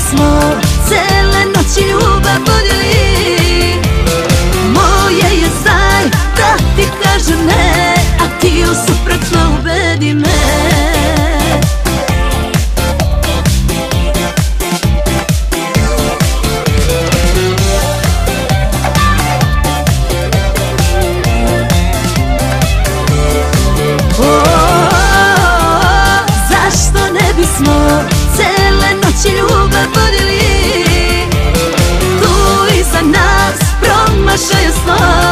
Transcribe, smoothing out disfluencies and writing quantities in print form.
bismo cele noći ljubav vodili. Moje je zdaj da ti kažem ne, a ti u suprotno ubedi me. Cele noći ljubav vodili, tu iza nas promašaje snov.